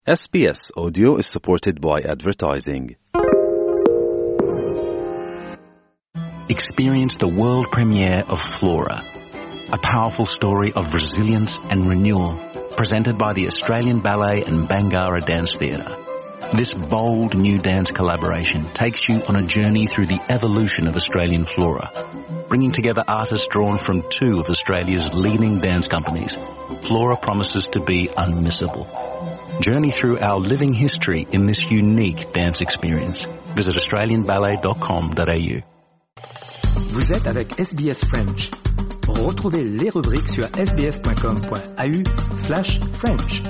SBS Audio is supported by advertising. Experience the world premiere of Flora, a powerful story of resilience and renewal presented by the Australian Ballet and Bangarra Dance Theatre. This bold new dance collaboration takes you on a journey through the evolution of Australian flora, bringing together artists drawn from two of Australia's leading dance companies. Flora promises to be unmissable. Journey through our living history in this unique dance experience. Visit australianballet.com.au. Vous êtes avec SBS French. Retrouvez les rubriques sur sbs.com.au/French.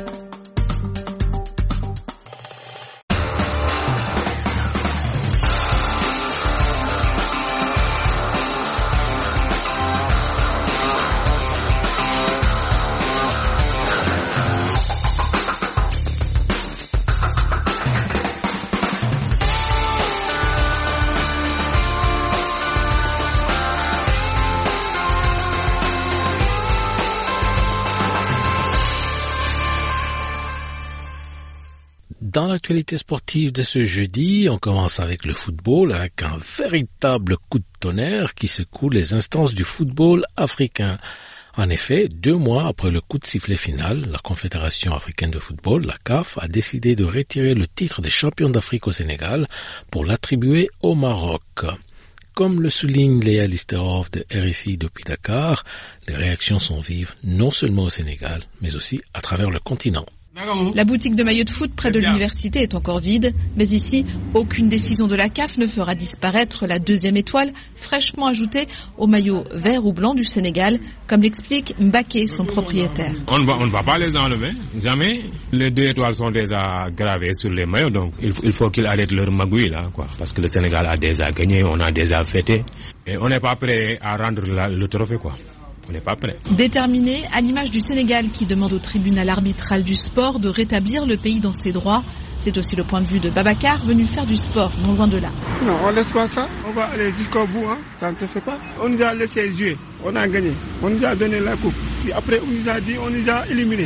Dans l'actualité sportive de ce jeudi, on commence avec le football, avec un véritable coup de tonnerre qui secoue les instances du football africain. En effet, 2 mois après le coup de sifflet final, la Confédération africaine de football, la CAF, a décidé de retirer le titre des champions d'Afrique au Sénégal pour l'attribuer au Maroc. Comme le souligne Léa Listerhoff de RFI depuis Dakar, les réactions sont vives non seulement au Sénégal, mais aussi à travers le continent. La boutique de maillots de foot près de l'université est encore vide, mais ici, aucune décision de la CAF ne fera disparaître la 2e étoile fraîchement ajoutée au maillot vert ou blanc du Sénégal, comme l'explique Mbaké, son propriétaire. On ne va pas les enlever, jamais. Les 2 étoiles sont déjà gravées sur les maillots, donc il faut qu'ils arrêtent leur magouille là, quoi. Parce que le Sénégal a déjà gagné, on a déjà fêté, et on n'est pas prêt à rendre le trophée, quoi. On n'est pas prêt. Déterminé, à l'image du Sénégal qui demande au tribunal arbitral du sport de rétablir le pays dans ses droits. C'est aussi le point de vue de Babacar, venu faire du sport, non loin de là. Non, on laisse pas ça. On va aller jusqu'au bout. Ça ne se fait pas. On nous a laissé jouer. On a gagné. On nous a donné la coupe. Puis après, on nous a dit, on nous a éliminés.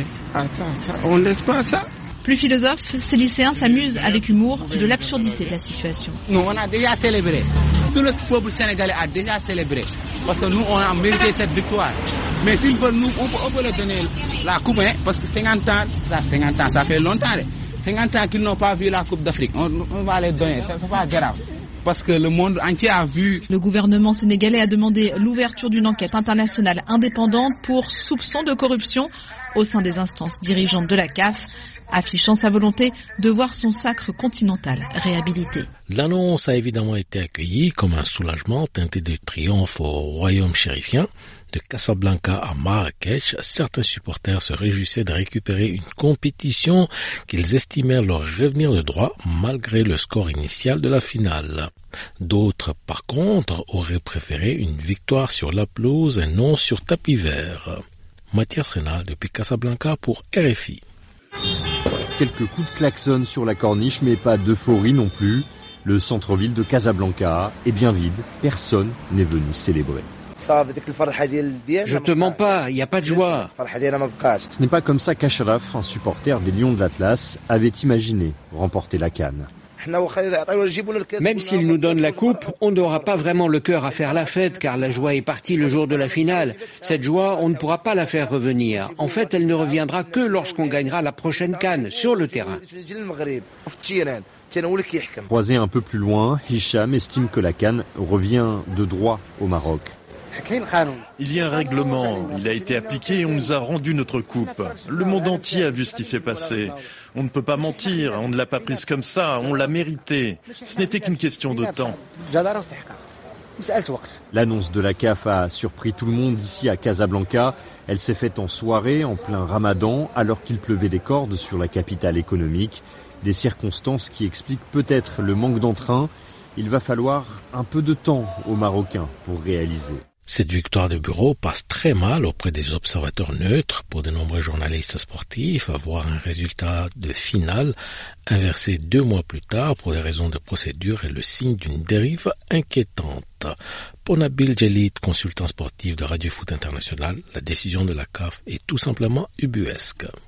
On laisse pas ça. Plus philosophe, ces lycéens s'amusent avec humour de l'absurdité de la situation. Nous, on a déjà célébré. Tout le peuple sénégalais a déjà célébré. Parce que nous, on a mérité cette victoire. Mais s'ils veulent, nous, on peut leur donner la coupe. Parce que 50 ans, ça fait longtemps. 50 ans qu'ils n'ont pas vu la Coupe d'Afrique. On va les donner. Ce n'est pas grave. Parce que le monde entier a vu. Le gouvernement sénégalais a demandé l'ouverture d'une enquête internationale indépendante pour soupçon de corruption au sein des instances dirigeantes de la CAF, affichant sa volonté de voir son sacre continental réhabilité. L'annonce a évidemment été accueillie comme un soulagement teinté de triomphe au royaume chérifien. De Casablanca à Marrakech, certains supporters se réjouissaient de récupérer une compétition qu'ils estimèrent leur revenir de droit malgré le score initial de la finale. D'autres, par contre, auraient préféré une victoire sur la pelouse et non sur tapis vert. Mathias Renal depuis Casablanca pour RFI. Quelques coups de klaxon sur la corniche, mais pas d'euphorie non plus. Le centre-ville de Casablanca est bien vide, personne n'est venu célébrer. Je te mens pas, il n'y a pas de joie. Ce n'est pas comme ça qu'Ashraf, un supporter des Lions de l'Atlas, avait imaginé remporter la CAN. Même s'ils nous donnent la coupe, on n'aura pas vraiment le cœur à faire la fête car la joie est partie le jour de la finale. Cette joie, on ne pourra pas la faire revenir. En fait, elle ne reviendra que lorsqu'on gagnera la prochaine CAN sur le terrain. Croisé un peu plus loin, Hicham estime que la CAN revient de droit au Maroc. Il y a un règlement, il a été appliqué et on nous a rendu notre coupe. Le monde entier a vu ce qui s'est passé. On ne peut pas mentir, on ne l'a pas prise comme ça, on l'a méritée. Ce n'était qu'une question de temps. L'annonce de la CAF a surpris tout le monde ici à Casablanca. Elle s'est faite en soirée, en plein Ramadan, alors qu'il pleuvait des cordes sur la capitale économique. Des circonstances qui expliquent peut-être le manque d'entrain. Il va falloir un peu de temps aux Marocains pour réaliser. Cette victoire de bureau passe très mal auprès des observateurs neutres. Pour de nombreux journalistes sportifs, avoir un résultat de finale inversé 2 mois plus tard pour des raisons de procédure est le signe d'une dérive inquiétante. Pour Nabil Djelit, consultant sportif de Radio Foot International, la décision de la CAF est tout simplement ubuesque.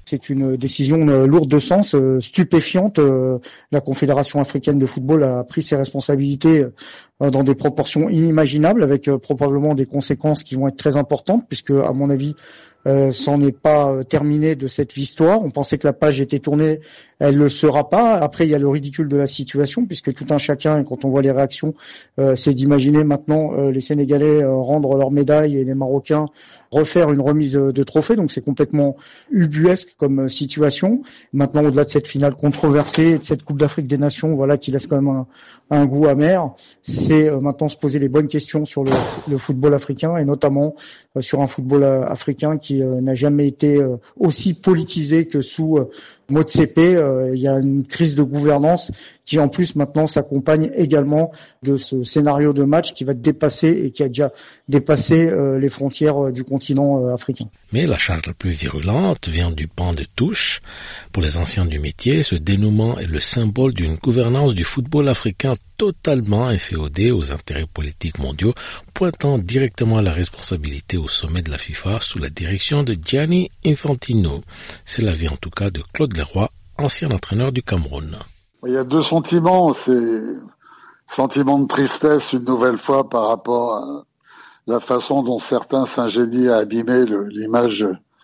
C'est une décision lourde de sens, stupéfiante. La Confédération africaine de football a pris ses responsabilités dans des proportions inimaginables, avec probablement des conséquences qui vont être très importantes, puisque, à mon avis, c'en est pas terminé de cette histoire. On pensait que la page était tournée, elle le sera pas. Après, il y a le ridicule de la situation, puisque tout un chacun, et quand on voit les réactions, c'est d'imaginer maintenant les Sénégalais rendre leurs médailles et les Marocains refaire une remise de trophée. Donc c'est complètement ubuesque comme situation. Maintenant, au-delà de cette finale controversée, de cette Coupe d'Afrique des Nations, voilà, qui laisse quand même un goût amer, c'est maintenant se poser les bonnes questions sur le football africain, et notamment sur un football africain qui n'a jamais été aussi politisé que sous Motsepe. Il y a une crise de gouvernance qui en plus maintenant s'accompagne également de ce scénario de match qui va dépasser, et qui a déjà dépassé les frontières du continent africain. Mais la charge la plus virulente vient du banc de touche. Pour les anciens du métier, ce dénouement est le symbole d'une gouvernance du football africain totalement inféodée aux intérêts politiques mondiaux, pointant directement la responsabilité au sommet de la FIFA sous la direction de Gianni Infantino. C'est l'avis en tout cas de Claude Leroy, ancien entraîneur du Cameroun. Il y a deux sentiments. C'est sentiment de tristesse une nouvelle fois par rapport à la façon dont certains s'ingénient à abîmer l'image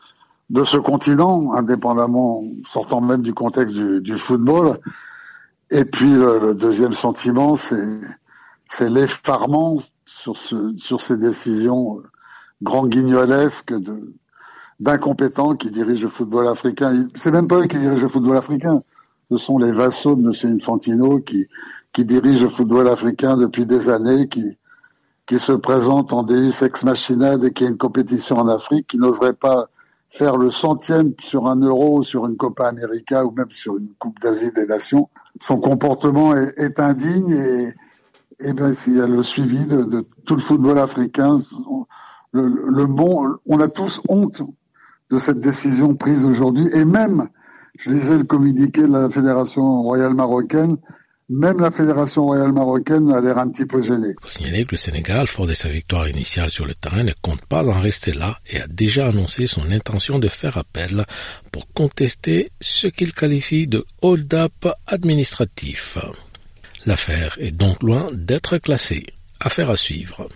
de ce continent, indépendamment, sortant même du contexte du football. Et puis le deuxième sentiment, c'est l'effarement sur ces décisions grand guignolesques d'incompétents qui dirigent le football africain. C'est même pas eux qui dirigent le football africain. Ce sont les vassaux de M. Infantino qui dirigent le football africain depuis des années, qui se présentent en Deus ex machina dès qu'il y a une compétition en Afrique, qui n'oseraient pas faire le centième sur un Euro, sur une Copa América ou même sur une Coupe d'Asie des Nations. Son comportement est indigne, et bien il y a le suivi de tout le football africain. On a tous honte de cette décision prise aujourd'hui, et même, je lisais le communiqué de la Fédération royale marocaine, même la Fédération royale marocaine a l'air un petit peu gênée. Il faut signaler que le Sénégal, fort de sa victoire initiale sur le terrain, ne compte pas en rester là et a déjà annoncé son intention de faire appel pour contester ce qu'il qualifie de hold-up administratif. L'affaire est donc loin d'être classée. Affaire à suivre.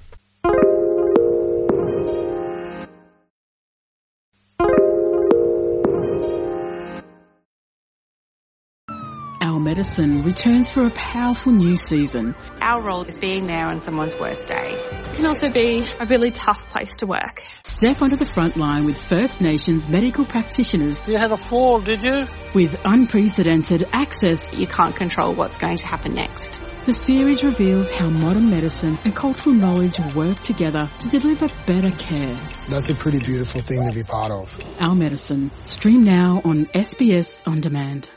Al Medicine returns for a powerful new season. Our role is being there on someone's worst day. It can also be a really tough place to work. Step onto the front line with First Nations medical practitioners. You had a fall, did you? With unprecedented access. You can't control what's going to happen next. The series reveals how modern medicine and cultural knowledge work together to deliver better care. That's a pretty beautiful thing to be part of. Our Medicine. Stream now on SBS On Demand.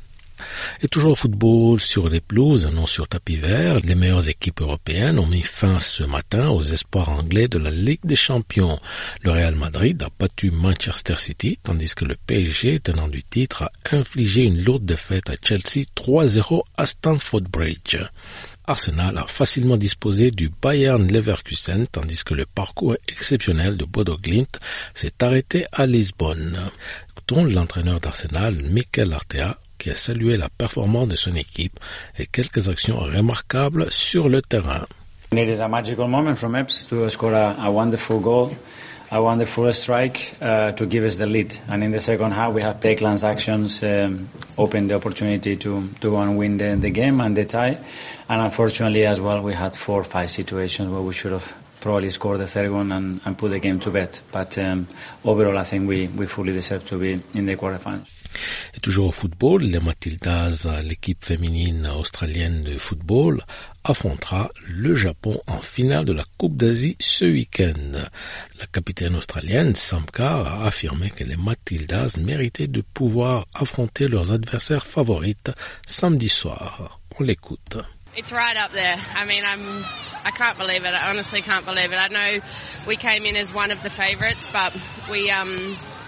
Et toujours au football sur les pelouses, non sur tapis vert, les meilleures équipes européennes ont mis fin ce matin aux espoirs anglais de la Ligue des Champions. Le Real Madrid a battu Manchester City, tandis que le PSG, tenant du titre, a infligé une lourde défaite à Chelsea 3-0 à Stamford Bridge. Arsenal a facilement disposé du Bayern Leverkusen, tandis que le parcours exceptionnel de Bodo Glimt s'est arrêté à Lisbonne. Écoutons l'entraîneur d'Arsenal, Mikel Arteta, qui a salué la performance de son équipe et quelques actions remarquables sur le terrain. We needed a magical moment from Epps to score a wonderful goal, a wonderful strike to give us the lead. And in the second half, we had Pekland's actions opened the opportunity to go and win the game and the tie. And unfortunately as well, we had 4 or 5 situations where we should have probably scored the third one and put the game to bed. But overall, I think we fully deserve to be in the quarterfinals. Et toujours au football, les Matildas, l'équipe féminine australienne de football, affrontera le Japon en finale de la Coupe d'Asie ce week-end. La capitaine australienne, Sam Kerr, a affirmé que les Matildas méritaient de pouvoir affronter leurs adversaires favorites samedi soir. On l'écoute. It's right up there. I mean, I can't believe it. I honestly can't believe it. I know we came in as one of the favourites, but we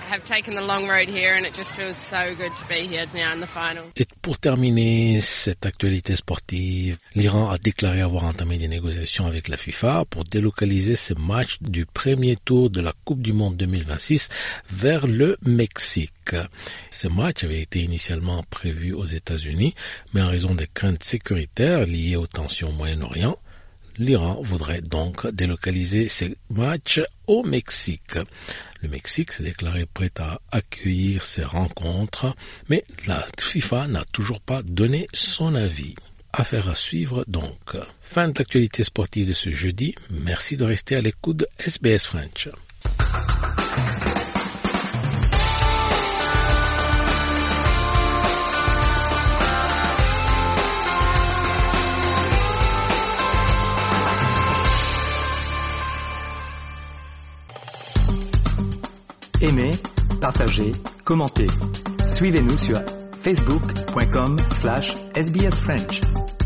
have taken the long road here and it just feels so good to be here now in the final. Et pour terminer cette actualité sportive, l'Iran a déclaré avoir entamé des négociations avec la FIFA pour délocaliser ses matchs du premier tour de la Coupe du Monde 2026 vers le Mexique. Ces matchs avaient été initialement prévus aux États-Unis, mais en raison des craintes sécuritaires liées aux tensions au Moyen-Orient, l'Iran voudrait donc délocaliser ces matchs au Mexique. Le Mexique s'est déclaré prêt à accueillir ces rencontres, mais la FIFA n'a toujours pas donné son avis. Affaire à suivre donc. Fin de l'actualité sportive de ce jeudi. Merci de rester à l'écoute de SBS French. Aimez, partagez, commentez. Suivez-nous sur facebook.com/SBS French.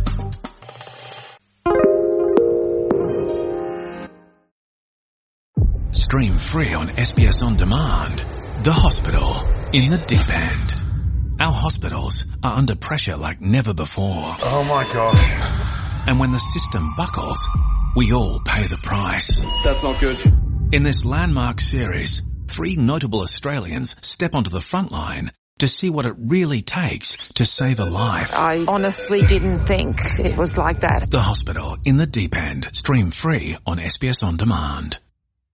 Stream free on SBS On Demand. The Hospital in the Deep End. Our hospitals are under pressure like never before. Oh my God. And when the system buckles, we all pay the price. That's not good. In this landmark series, 3 notable Australians step onto the front line to see what it really takes to save a life. I honestly didn't think it was like that. The Hospital in the Deep End. Stream free on SBS On Demand.